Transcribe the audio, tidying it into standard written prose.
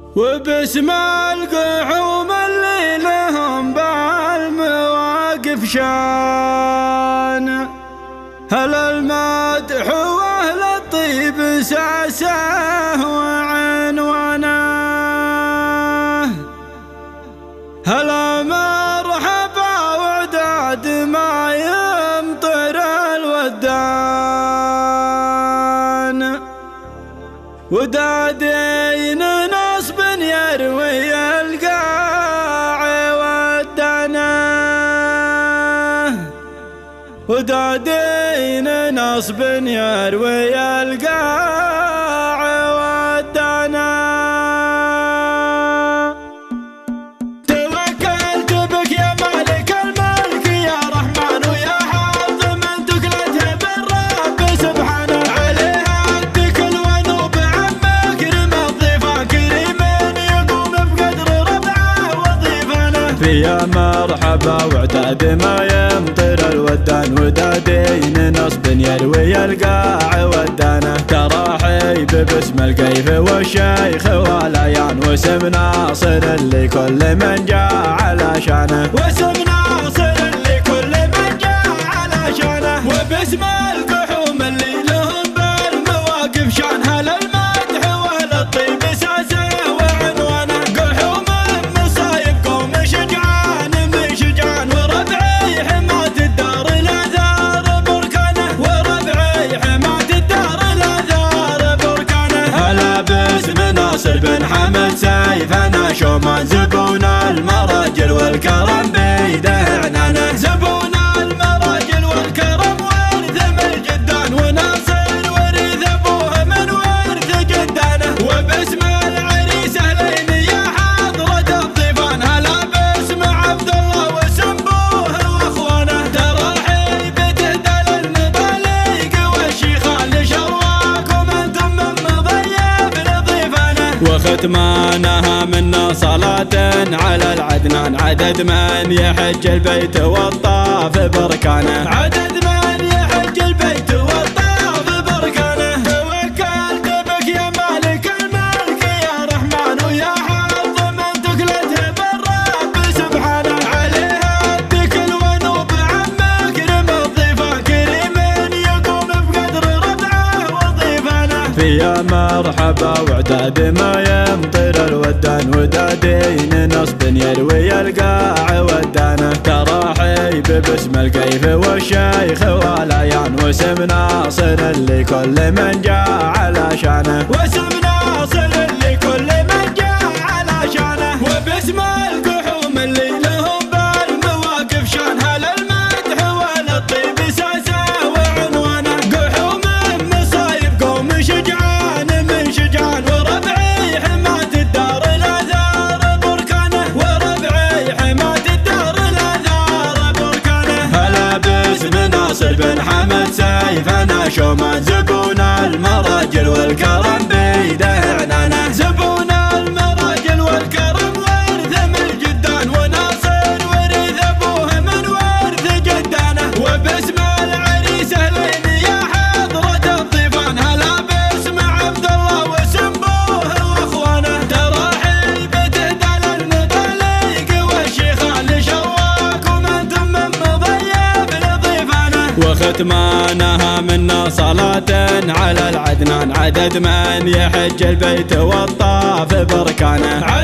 وباسم القحوم اللي لهم بالمواقف شان، هل المدح واهل الطيب ساسه وعنوانه، هلا مرحبا وعداد ما يمطر الودان، ودادين نصب يروي القاع ودانه، ودادين نصب يروي القاع ودانه. توكلت بك يا مالك الملك يا رحمن ويا حاطم تكلته بالرب سبحانه، عليها التكل ونوب عمك رم الضيفان كريمين يقوم بقدر ربعه وضيفانه. فيا مرحبا وعداد ما يمطر الودان، ودادين نصب يروي القاع ودانه، تراحيب باسم الكيف والشيخ والعيان، واسم ناصر لكل من جاء على شانه، واسم ناصر لكل من جاء على شانه. وباسم القحوم اللي لهم بالمواقف شان، هل المدح واهل الطيب ساسه وعنوانه، قحوم مصايب قوم شجعان من شجعان، وربعي حماة الدار الاثار بركانه، وربعي حماة الدار الاثار بركانه. هلا باسم ناصر بن حمد سيفنا شومان، زبون المراجل والكرم بيده عنانه، زبون المراجل والكرم ورث من الجدان، وناصر ورث ابوه من ورث جدانه. وباسم العريس اهلين يا حضرة الضيفان، هلا باسم عبد الله وسمبوه واخوانه، تراحيب تهدى للمضاليق والشيخان لشرواكم انتم من مضيف لضيفانه. وختمانها منا صلاة على العدنان، عدد من يحج البيت والطاف بركانه، عدد من يحج البيت والطاف بركانه. توكلت بك يا مالك الملك يا رحمن ويا حظ من تكلته بالرب سبحانه، عليها التكل ونوب عمك رم الضيفان كريمين يقوم بقدر ربعه وضيفانه. فيا مرحبا وعداد ما يمطر الودان، ودادين نصب يروي القاع ودانه، تراحيب باسم الكيف والشيخ والعيان، واسم ناصر لكل من جاء على شانه، واسم ناصر لكل من جاء على شانه. وباسم القحوم اللي لهم بالمواقف شان، هل المدح واهل الطيب ساسه وعنوانه، قحوم مصايب قوم شجعان من شجعان، وربعي حماة الدار الاثار بركانه، وربعي حماة الدار الاثار بركانه. هلا باسم ناصر بن حمد سيفنا شومان، زبون المراجل والكرم بيده عنانه، زبون المراجل والكرم ورث من الجدان، وناصر ورث ابوه من ورث جدانه. وباسم العريس اهلين يا حضرة الضيفان، هلا باسم عبد الله وسمبوه واخوانه، تراحيب تهدى للمضاليق والشيخان لشرواكم انتم من مضيف لضيفانه. وختمانها منا صلاة على العدنان، عدد من يحج البيت والطاف بركانه،